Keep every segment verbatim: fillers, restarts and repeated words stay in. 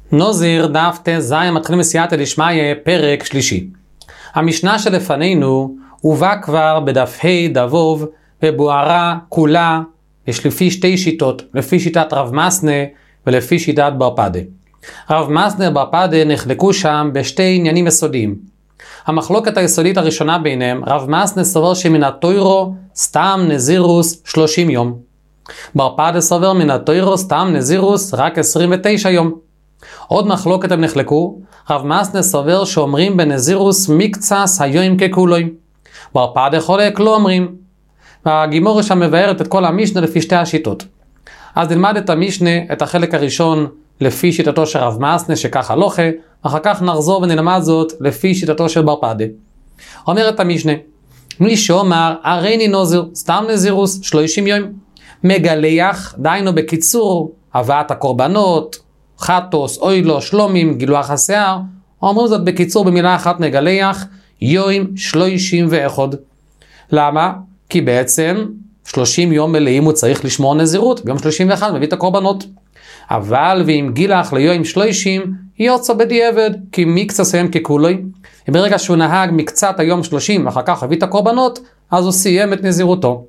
נוזיר דף ט"ז מתחילים בסייעתא דשמיא פרק שלישי. המשנה שלפנינו הובא כבר בדף ה' דבוב ובוערה כולה. יש לפי שתי שיטות, לפי שיטת רב מסנה ולפי שיטת בר פדה. רב מסנה ובר פדה נחלקו שם בשתי עניינים יסודיים. המחלוקת היסודית הראשונה ביניהם, רב מסנה סובר שמן התוירו סתם נזירוס שלושים יום. בר פדה סובר מן התוירו סתם נזירוס רק עשרים ותשע יום. עוד מחלוקת הם נחלקו, רב מסנה סובר שאומרים בנזירוס מקצס היום ככולוי. בר פדה חולק לא אומרים. והגימורה שם מבארת את כל המשנה לפי שתי השיטות. אז נלמד את המשנה, את החלק הראשון לפי שיטתו של רב מסנה שככה הלוכה, אחר כך נחזור ונלמד זאת לפי שיטתו של בר פדה. אומרת המשנה, מי שאומר הריני נוזיר סתם נזירוס שלושים יום, מגלח, דיינו בקיצור הבאת הקורבנות, חטוס, אוילו, שלומים, גילוח השיער, אומרים זאת בקיצור במילה אחת מגלח, יום שלושים ואחד. למה? כי בעצם שלושים יום מלאים הוא צריך לשמור נזירות, ביום שלושים ואחד מביא את הקורבנות. אבל ואם גילח ליום שלושים, יוצא בדיעבד, כי מקצת היום ככולוי. וברגע שהוא נהג מקצת היום שלושים, ואחר כך הביא את הקורבנות, אז הוא סיים את נזירותו.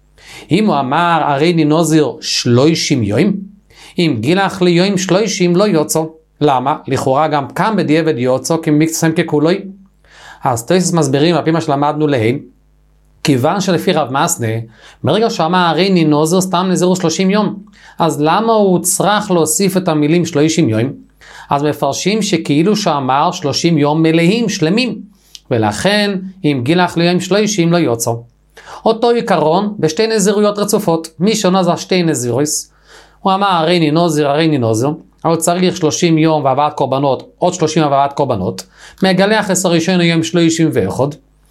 אם הוא אמר, הריני נוזיר שלושים יום, אם גילח ליום שלושים לא יוצא. למה? לכאורה גם כאן בדיעבד יוצא, כי מקצת היום ככולוי. אז תוספות מסבירים, על פי מה שלמדנו להן, כיוון שלפי רב מסנה, ברגע שאמר הריני נוזיר סתם נזירוס שלושים יום, אז למה הוא צריך להוסיף את המילים שלושים יום? אז מפרשים שכאילו שאמר שלושים יום מלאים, שלמים, ולכן אם גילח ליום שלושים לא יוצא. אותו עיקרון בשתי נזירויות רצופות, מי שנוזר שתי נזירוס, הוא אמר הריני נוזיר, הריני נוזיר, אבל צריך שלושים יום והבאת קורבנות, עוד שלושים והבאת קורבנות, מגלח עשר ראשון יום שלושים ואחד,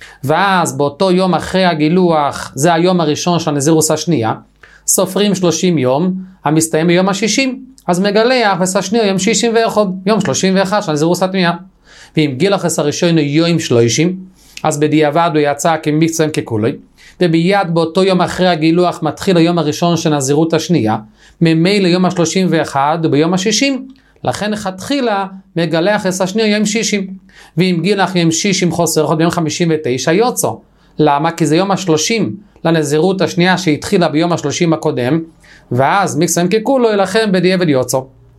ואז באותו יום אחרי הגילוח, זה היום הראשון של הנזירוס השנייה, סופרים שלושים יום, המסתיים ביום השישים, אז מגלח עשר שנייה יום שישים ואחד, יום שלושים ואחד של הנזירוס השנייה. ואם גילח עשר ראשון יום שלושים, אז בדיעבד הוא יצא כמקצת יום ככולוי, וביד באותו יום אחרי הגילוח מתחיל היום הראשון של הנזירות השנייה, ממילא יום ה-שלושים ואחד וביום ה-שישים, לכן התחילה מגלח עשר שנייה יום שישים. ואם גילח יום שישים חוסר אחד ביום חמישים ותשע יוצא. למה? כי זה יום ה-שלושים לנזירות השנייה שהתחילה ביום ה-שלושים הקודם, ואז מקצת יום ככולוי, לכן בדיעבד יוצא.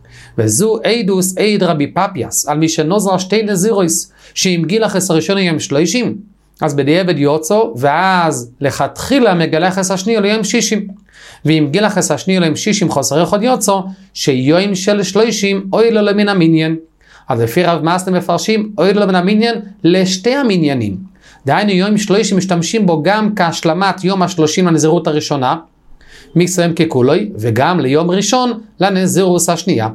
וזו עדוס עד רבי פפיאס, על מי שנוזר שתי נזירוס, שאם גילח עשר ראשון יום שלושים, אז בדיעבד יוצא, ואז לכתחילה מגלח עשר שנייה ליום שישים. ואם גילח עשר שנייה ליום שישים חוסר אחד יוצא, שיום של שלושים אוי לו למן המניין. אז לפי רב מסנה מפרשים אוי לו למן המניין לשתי המניינים. דהיינו יום שלושים משתמשים בו גם כהשלמת יום השלושים לנזירות הראשונה, מקצת יום ככולוי, וגם ליום ראשון לנזירוס השנייה.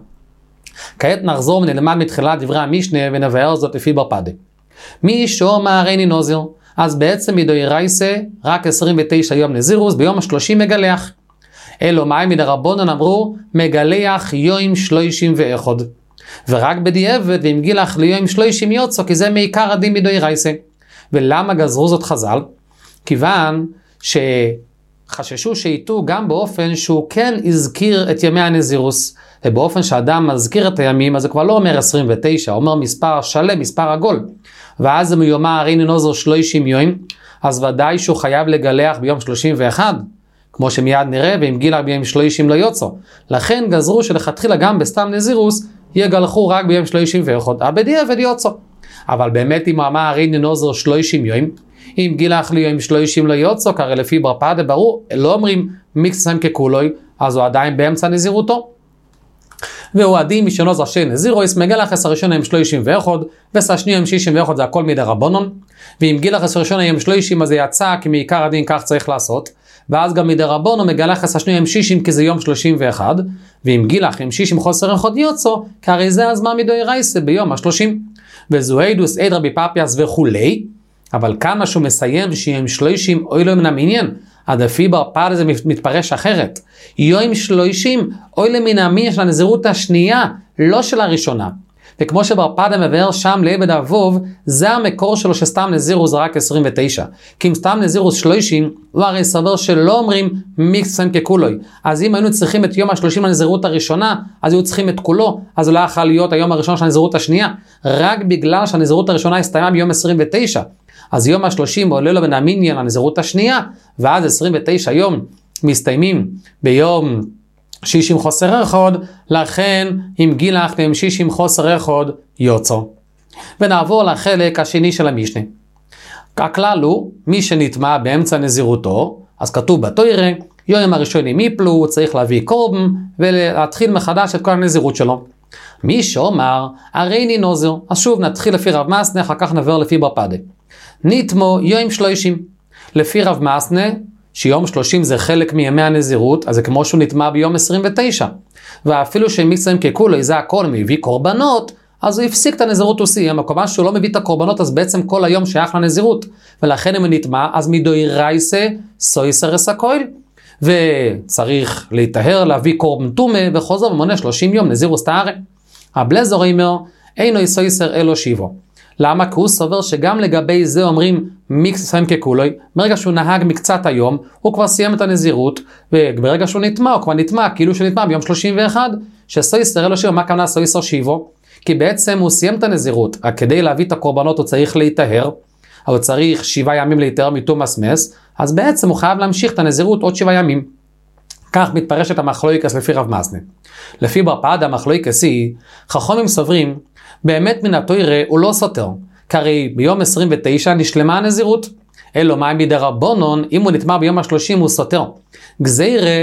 כעת נחזור ונלמד מתחילת דברי המשנה ונבאר זאת לפי בר פדה. מי שאומר הריני נוזיר, אז בעצם מדאורייתא רק עשרים ותשע יום נזירוס, ביום השלושים מגלח. אלו מאי מדרבנן אמרו מגלח יום שלושים ואחד. ורק בדיעבד ואם גילח ליום שלושים יוצא, כי זה מעיקר הדין מדאורייתא. ולמה גזרו זאת חז"ל? כיוון שחששו שיתו גם באופן שהוא כן הזכיר את ימי הנזירוס. ובאופן שאדם מזכיר את הימים, אז זה כבר לא אומר עשרים ותשע, אומר מספר שלם, מספר עגול. ואז אם הוא יאמר הריני נוזיר שלושים יום, אז ודאי שהוא חייב לגלח ביום שלושים ואחד, כמו שמיד נראה, ואם גילח ביום שלושים לא יוצא. לכן גזרו שלכתחילה גם בסתם נזירוס, יגלחו רק ביום שלושים ואחד, בדיעבד יוצא. אבל באמת אם הוא אמר הריני נוזיר שלושים יום, אם גילח לי יום שלושים לא יוצא, כרי לפי בר פדה ברור, לא אומרים מקצת יום ככולוי, אז הוא עדיין באמצע נזירותו. והוא עדין מי שנוזר שתי נזירוס, מגלח עשר ראשון יום שלושים ואחד, ועשר שנייה יום שישים ואחד זה הכל מדרבנן. ואם גילח עשר ראשון יום שלושים אז זה יצא, כי מעיקר הדין כך צריך לעשות. ואז גם מדרבנן מגלח עשר שנייה יום שישים, כי זה יום שלושים ואחד. ואם גילח יום שישים חוסר אחד יוצא, כי הרי זה הזמן מדאורייתא ביום השלושים. וזו עדוס עד רבי פפיאס וכולי. אבל כמה שהוא מסיים שיום שלושים אוי לו מן המניין, עד לפי בר פדה זה מתפרש אחרת. יום שלושים אוי לו מן המניין של הנזירות השנייה, לא של הראשונה. וכמו שבר פדה מבאר שם לעבד אבוב, זה המקור שלו שסתם נזירוס זה רק עשרים ותשע. כי אם סתם נזירוס שלושים, הוא הרי סבר שלא אומרים מיקסם ככולוי. אז אם היינו צריכים את יום השלושים לנזירות הראשונה, אז היו צריכים את כולו, אז הוא לא יכול להיות היום הראשון של הנזירות השנייה, רק בגלל שהנזירות הראשונה הסתיימה ביום עשרים ותשע. אז יום השלושים עולה לו בן המיניה לנזירות השנייה, ואז עשרים ותשע יום מסתיימים ביום שישים חוסר אחד, לכן אם גילחתם שישים חוסר אחד יוצא. ונעבור לחלק השני של המשנה. הכלל הוא, מי שנטמע באמצע נזירותו, אז כתוב בתורה, יום הראשון אם יפלו, צריך להביא קורבן, ולהתחיל מחדש את כל הנזירות שלו. מי שאומר, הרי אני נוזר, אז שוב נתחיל לפי רב מסנה, אחר כך נעבור לפי בר פדה. נטמו יום שלושים. לפי רב מסנה, שיום שלושים זה חלק מימי הנזירות, אז זה כמו שהוא נטמע ביום עשרים ותשע. ואפילו שמיקסם ככולוי, זה הכל מביא קורבנות, אז הוא הפסיק את הנזירות וסיים, וכמובן שהוא לא מביא את הקורבנות, אז בעצם כל היום שייך לנזירות. ולכן אם הוא נטמע, אז מדוי רייסה, סויסר אסקויל, וצריך להתאהר, להביא קורבן תומה, וחוזר ומונה שלושים יום נזירוס תארה. הבלזר אומר, אינו סויסר אלו שיבו. למה? כי הוא סובר שגם לגבי זה אומרים מיקסם ככולוי, ברגע שהוא נהג מקצת היום, הוא כבר סיים את הנזירות, וברגע שהוא נטמע, הוא כבר נטמע, כאילו שנטמע ביום שלושים ואחת, שסויסר אלו שיבו, מה כמנה סויסר שיבו? כי בעצם הוא סיים את הנזירות, כדי להביא את הקורבנות הוא צריך להתאהר, הוא צריך שבעה ימים להתאהר מתום מסמס, אז בעצם הוא חייב להמשיך את הנזירות עוד שבעה ימים. כך מתפרשת המחלוקס לפי רב מסנה. לפי בר פדה המחלוקס היא, חכמים סוברים, באמת מן התורה הוא לא סותר, כי ביום עשרים ותשע נשלמה הנזירות, אלו מים מדרבנן, אם הוא נטמע ביום השלושים הוא סותר. גזירה,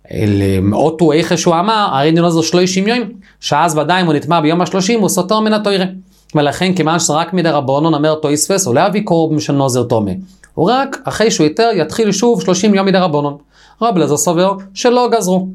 אותו איכה שהוא אמר, הרי נוזר שלושים יום, שאז ודאי אם הוא נטמע ביום השלושים הוא סותר מן התורה. ולכן כיוון שרק מדרבנן אומר תוספות, הוא לא יביא קורבן של נוזר תומה. הוא רק אחרי שהוא יותר יתחיל שוב שלושים יום מדרבנן. רב אלעזר סובר שלא גזרו.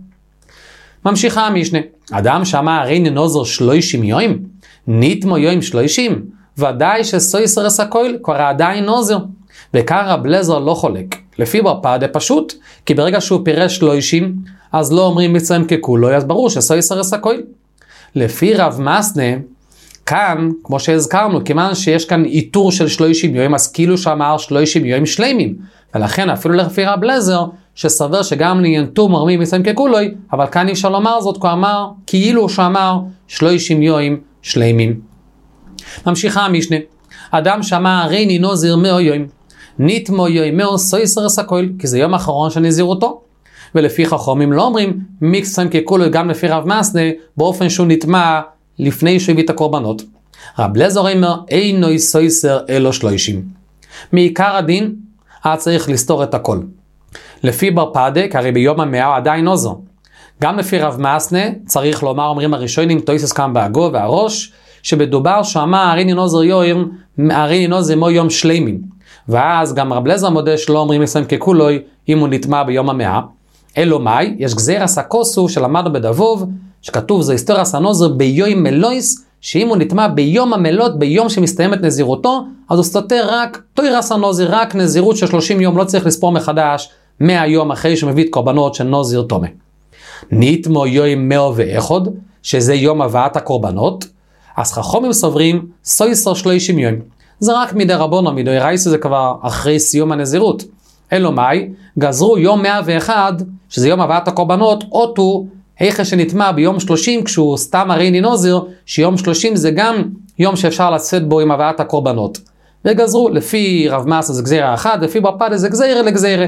ממשיכה המשנה. אדם שאמר הרי נוזר שלושים יום, נטמו יום שלושים, ודאי שסויסר אסקויל כבר עדיין נוזר. וכאן רב אלעזר לא חולק. לפי בר פדה פשוט, כי ברגע שהוא פירש שלושים, אז לא אומרים מצרים ככולוי, אז ברור שסויסר אסקויל. לפי רב מסנה, כאן, כמו שהזכרנו, כיוון שיש כאן איתור של שלושים יום, אז כאילו שאמר שלושים יום שלמים. ולכן אפילו לפי רב אלעזר, שסבר שגם לינטור מרמים מצרים ככולוי, אבל כאן אי אפשר לומר זאת, כי הוא אמר, כאילו שאמר שלושים יום שלמים. ממשיכה המשנה. אדם שאמר הרי אני נוזר מאה יום, נטמו יום מאה סויסר אסקויל, כי זה יום האחרון של נזירותו. ולפי חכמים לא אומרים מיקסם ככולוי, גם לפי רב מסנה, באופן שהוא נטמע לפני שהוא הביא את הקורבנות. רב אלעזר אומר אינו סויסר אלו שלושים. מעיקר הדין, היה צריך לסתור את הכל. לפי בר פדה, כי ביום המאה הוא עדיין נוזר. גם לפי רב מסנה, צריך לומר, אומרים הראשונים, תויסס קם בהגו והראש, שבדובר שאמר, הרי נוזר יום, הרי נוזר מו יום שלמים. ואז גם רב אלעזר מודה שלא אומרים מסיים ככולוי, אם הוא נטמע ביום המאה. אלו מאי, יש גזיר הסקוסו שלמדנו בדבוב, שכתוב זו היסטוריה סנוזר ביום מלויס, שאם הוא נטמע ביום המלות, ביום שמסתיימת נזירותו, אז הוא סתותר רק, תוירה סנוזר, רק נזירות של שלושים יום, לא צריך לספור מחדש, מאה יום אחרי שמביא את קורבנות של נוזר תומה. נטמו יום מאה ואחד, שזה יום הבאת הקורבנות, אז חכמים סוברים, סויסר שלושים יום. זה רק מדרבנן, מדאורייתא זה כבר אחרי סיום הנזירות. אלו מאי, גזרו יום מאה ואחד, שזה יום הבאת הקורבנות, אותו, היכה שנטמע ביום שלושים, כשהוא סתם הרי אני נוזר, שיום שלושים זה גם יום שאפשר לצאת בו עם הבאת הקורבנות. וגזרו, לפי רב מסנה זה גזירה אחת, לפי בר פדה זה גזירה לגזירה.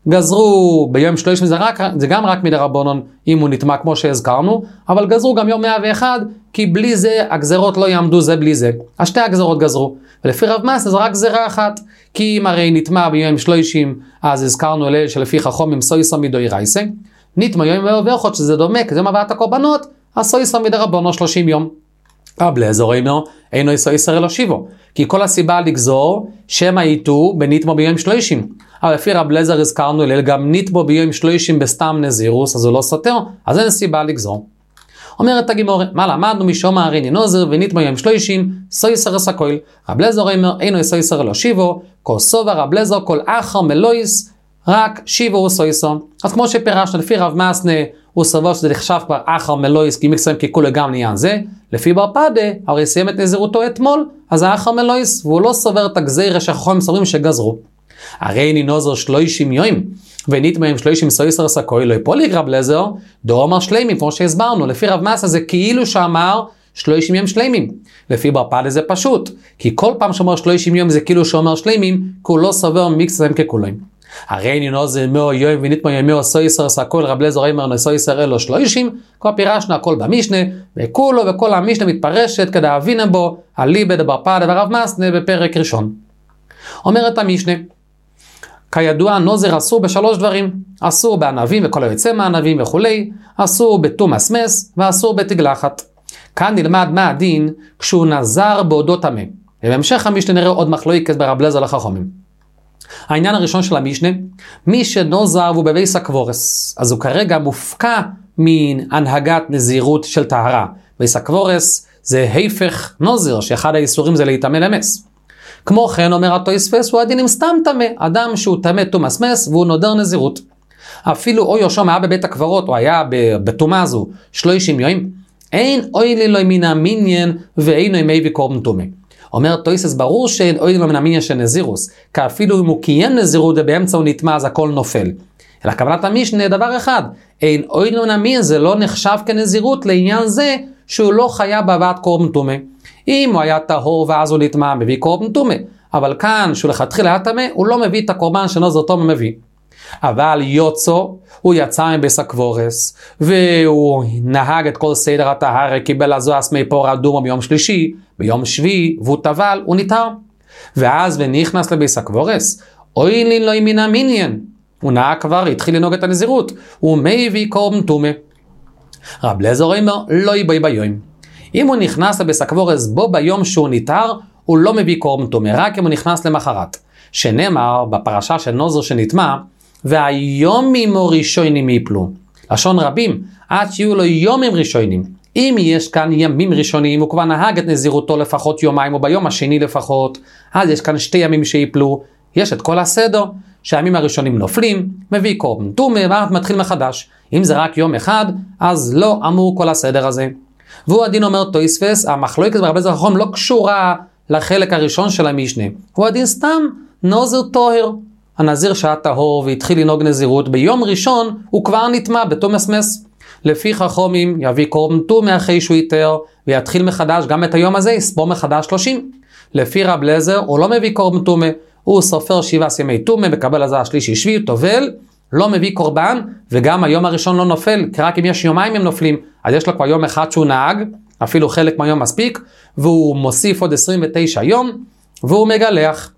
גזרו ביום שלושים זה, רק, זה גם רק מדרבנן אם הוא נטמע כמו שהזכרנו, אבל גזרו גם יום מאה ואחד, כי בלי זה הגזרות לא יעמדו זה בלי זה. השתי הגזרות גזרו. ולפי רב מסנה זה רק גזירה אחת, כי אם הרי נטמע ביום שלושים, אז הזכרנו אלה שלפי חכמים סויסר מדאורייתא, נטמע יום מאה ואחד שזה דומה, כי זה מבאת הקורבנות, אז סויסר מדרבנן שלושים יום. רב אלעזר אומר, אינו סויסר אלו שיבו, כי כל הסיבה לגזור, שמא ייתו בנטמו ביום שלושים. אבל לפי רב אלעזר הזכרנו אלה, גם נטמו ביום שלושים בסתם נזירוס, אז הוא לא סותר, אז אין סיבה לגזור. אומרת הגמרא, מה למדנו משום הרי אני נוזר ונטמו יום שלושים, סויסר אסקויל. רב אלעזר אומר, אינו סויסר אלו שיבו, כל סובר רב אלעזר כל אחר מלויס, רק שיבו סויסו. אז כמו שפירשנו, לפי רב מסנה, הוא סבור שזה נחשב כבר אחר מלויס, כי מקצועים ככולו גם לעניין זה. לפי בר פדה, הרי סיים את נזירותו אתמול, אז זה אחר מלויס, והוא לא סובר את הגזירה שחכמים סוברים שגזרו. הרי איני נוזר שלושים יום, ונית מהם שלושים סויסר סקוי, לא יפול רב לזר, דור אמר שלמים, כמו שהסברנו. לפי רב מסנה זה כאילו שאמר שלושים יום שלמים. לפי בר פדה זה פשוט, כי כל פעם שאומר שלושים יום זה כאילו שאומר שלמים, כי הוא לא סובר מקצועים ככולם. הרי איני נוזר מאה יום ונית מהם מאה סויסר סקוי, רב לזר אמר סויסר אלו שלושים, כבר פירשנו הכל במשנה, וכולו וכל המשנה מתפרשת כדי להבין בו, הליבא דבר פדה ורב מסנה בפרק ראשון. אומרת המשנה, כידוע נוזר אסור בשלוש דברים, אסור בענבים וכל היוצא מהענבים וכולי, אסור בתום מסמס ואסור בתגלחת. כאן נלמד מה הדין כשהוא נזר בעודו טמא. ובהמשך המשנה נראה עוד מחלוקת ברב לזר לחכמים. העניין הראשון של המשנה, מי שנוזר והוא בבייס הקבורס, אז הוא כרגע מופקע מהנהגת נזירות של טהרה. בייס הקבורס זה היפך נוזר, שאחד האיסורים זה להיטמא למס. כמו כן אומר התוספות, הוא הדין עם סתם טמא, אדם שהוא טמא תומאס מס והוא נודר נזירות. אפילו אוי יושם היה בבית הקברות, או היה בתומה הזו שלושים יום, אין אוי לי לא מן המניין ואינו ימי וקורבן טומא. אומר תוספות, ברור שאין אוי לי לא מן המניין של נזירוס, כי אפילו אם הוא קיים נזירות ובאמצע הוא נטמא אז הכל נופל. אלא כוונת המשנה דבר אחד, אין אוי לי לא מן המניין, זה לא נחשב כנזירות לעניין זה שהוא לא חייב בהבאת קורבן טומא. אם הוא היה טהור ואז הוא נטמא, מביא קורבן טומא. אבל כאן, שהוא לכתחילה היה טמא, הוא לא מביא את הקורבן שנוזר טומא מביא. אבל יוצו, הוא יצא מבייס הקבורס, והוא נהג את כל סדר הטהרה, קיבל הזו אסמי פור אדומו ביום שלישי, ביום שביעי, והוא טבל, הוא ניטר. ואז ונכנס לבייס הקבורס, אוי לי לא מן המניין. הוא נהג כבר, התחיל לנהוג את הנזירות, הוא מביא קורבן טומא. רב לזר אומר, לא יבואי ביום. אם הוא נכנס לבייס הקבורס בו ביום שהוא ניטר, הוא לא מביא קורבן טומא, רק אם הוא נכנס למחרת. שנאמר בפרשה של נוזר שנטמא, והיום ממו ראשונים יפלו. לשון רבים, עד שיהיו לו יומים ראשונים. אם יש כאן ימים ראשונים, הוא כבר נהג את נזירותו לפחות יומיים, או ביום השני לפחות, אז יש כאן שתי ימים שיפלו. יש את כל הסדר, שהימים הראשונים נופלים, מביא קורבן טומא, ואז מתחיל מחדש. אם זה רק יום אחד, אז לא אמור כל הסדר הזה. והוא הדין אומר תוספות, המחלוקת ברב לזר החכם לא קשורה לחלק הראשון של המשנה. הוא הדין סתם נוזר טוהר. הנזיר שהיה טהור והתחיל לנהוג נזירות, ביום ראשון הוא כבר נטמא בתומאס מס. לפי חכמים יביא קורבן טומא אחרי שהוא יתר, ויתחיל מחדש גם את היום הזה, יספור מחדש שלושים. לפי רב לזר הוא לא מביא קורבן טומא, הוא סופר שבעה ימי טומא, מקבל הזה השלישי שביעי, טובל, לא מביא קורבן, וגם היום הראשון לא נופל, כי רק אם יש יומיים הם נופלים, אז יש לו כבר יום אחד שהוא נהג, אפילו חלק מהיום מספיק, והוא מוסיף עוד עשרים ותשע יום, והוא מגלח.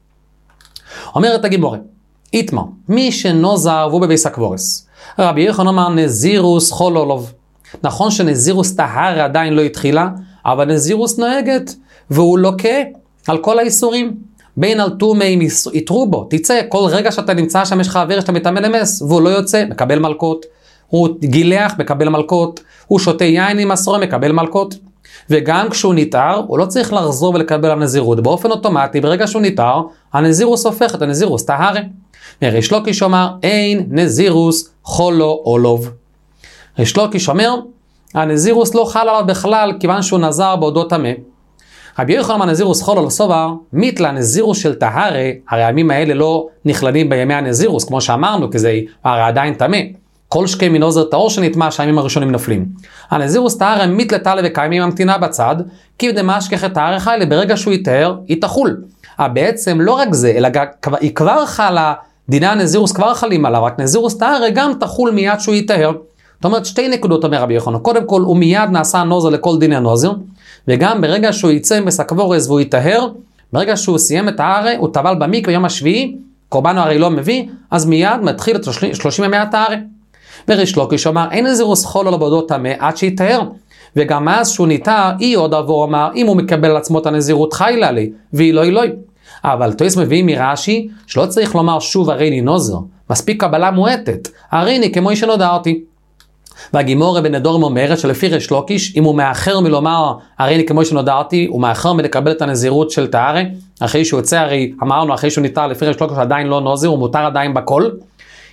אומרת הגימורה, איתמר, מי שנוזר והוא בבייס הקבורס, רבי יוחנן אמר נזירוס חול עולוב. נכון שנזירוס טהרה עדיין לא התחילה, אבל נזירוס נוהגת, והוא לוקה על כל האיסורים. בין על טומא אם יתרו בו, תצא, כל רגע שאתה נמצא שם יש לך אוויר שאתה מטמא למס, והוא לא יוצא, מקבל מלכות. הוא גילח, מקבל מלכות. הוא שותה יין עם מסורה, מקבל מלכות. וגם כשהוא ניטר, הוא לא צריך לחזור ולקבל הנזירות. באופן אוטומטי, ברגע שהוא ניטר, הנזירוס הופך את הנזירוס טהרה. ריש לוקיש אומר, אין נזירוס חולו עולוב. ריש לוקיש אומר, הנזירוס לא חל עליו בכלל, כיוון שהוא נזר בעודו טמא. רבי יוחנן אמר נזירוס חולו לסובר, מיתלה נזירוס של טהרה, הרי הימים האלה לא נכללים בימי הנזירוס, כמו שאמרנו, כי זה הרי עדיין טמא. כל שקי מנוזר טהור שנטמא שהימים הראשונים נופלים. הנזירוס טהרה מיתלה טלה וקיימים ממתינה בצד, כי דמשכח את טהרה חיילה, ברגע שהוא יטהר, היא תחול. בעצם לא רק זה, אלא היא כבר חלה, דיני הנזירוס כבר חלים עליו, רק נזירוס טהרה גם תחול מיד שהוא יטהר. זאת אומרת, שתי נקודות אומר רבי יוחנן. קודם כל, הוא מיד נעשה נוזר לכל דיני הנוזר, וגם ברגע שהוא יצא מבייס הקבורס והוא יטהר, ברגע שהוא סיים את טהרה, הוא טבל במקווה ביום השביעי, קורבן הרי לא מביא, אז מיד מתחיל את שלושים ימי הטהרה. וריש לוקיש אמר, אין נזירוס חול עליו בעודו טמא עד שיטהר. וגם אז שהוא ניטר, היא עוד עבור אמר, אם הוא מקבל על עצמו את הנזירות חיילה לי, והיא לא אלוהי. אבל תויס מביא מרש"י, שלא צריך לומר שוב הריני נוזר, מספיק קבלה מועטת, הריני כמו שנודרתי. והגימורה בנדורים אומרת שלפי ריש לוקיש, אם הוא מאחר מלומר הריני כמו שנודרתי, הוא מאחר מלקבל את הנזירות של טהרה, אחרי שהוא יוצא, הרי אמרנו אחרי שהוא ניטר לפי ריש לוקיש עדיין לא נוזר, הוא מותר עדיין בכל,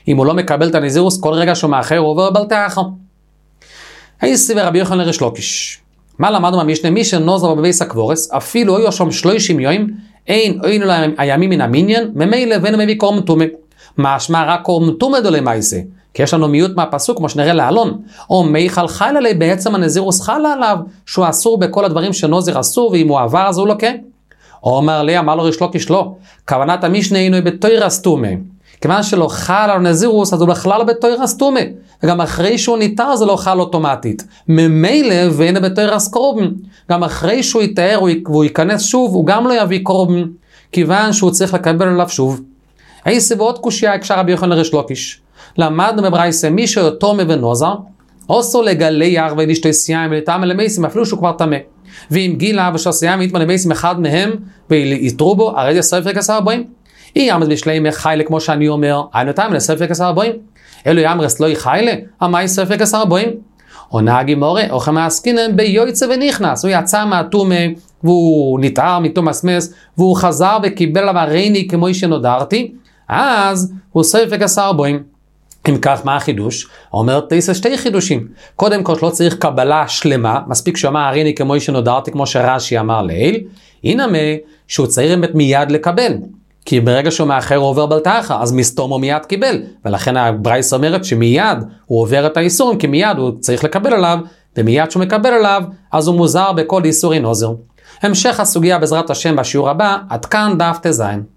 אם הוא לא מקבל את הנזירוס, כל רגע שהוא מאחר הוא עובר בלתחר. היסי ורבי יוחנן לריש לוקיש. מה למדנו מהמשנה? מי שנוזר בבייס הקבורס, אפילו היו שם שלושים יום, אין אוינו להם הימים מן המניין, ממילא ואין מביא קורם תומה. משמע רק קורם תומה דולי מייסה, כי יש לנו מיעוט מהפסוק, כמו שנראה להלון, או מי חל חל עלי, בעצם הנזירוס חל עליו, שהוא אסור בכל הדברים שנוזר אסור, ואם הוא עבר אז הוא לא כן. או אומר לי, אמר לו ריש לוקיש לא, כוונת המשנה אינו בתוירס תומה. כיוון שלא חל על נזירוס, אז הוא בכלל בתוירס תומה. וגם אחרי שהוא ניתר זה לא חל אוטומטית. ממילא ואין בתוירס קורבן. גם אחרי שהוא יתאר והוא ייכנס שוב, הוא גם לא יביא קורבן. כיוון שהוא צריך לקבל עליו שוב. איסי ועוד קושיה הקשר רבי יוחנן לריש לוקיש. למדנו בברייסה, מי שתומה ונוזר, עושו לגלח ולשתות יין ולטעם למייסים, אפילו שהוא כבר טמא. ואם גילה ושתות יין ולטעם למייסים אחד מהם, ויתרו בו, הרי זה ספר כעשר ארבעים. אי ימרס בשלמי חיילה, כמו שאני אומר, היינו טעם לספר כעשר ארבעים. אלו ימרס לא יחיילה, אמי ספר כעשר ארבעים. עונה הגימורה, אוכל מעסקינם ביועצה ונכנס. הוא יצא מהתומה, והוא נטער מתום הסמס, והוא חזר וקיבל עליו הרייני כמו שנודרתי, אז הוא ספר כעשר ארבעים. אם כך, מה החידוש? אומר תייסה שתי חידושים. קודם כל, לא צריך קבלה שלמה, מספיק שאמר הרייני כמו שנודרתי, כמו שרש"י אמר לעיל, הנה מה שהוא צריך מיד לקבל. כי ברגע שהוא מאחר הוא עובר בלתחר, אז מסתום הוא מיד קיבל. ולכן הברייס אומרת שמיד הוא עובר את האיסורים, כי מיד הוא צריך לקבל עליו, ומיד שהוא מקבל עליו, אז הוא מוזר בכל איסורי נוזר. המשך הסוגיה בעזרת השם בשיעור הבא, עד כאן דף תזין.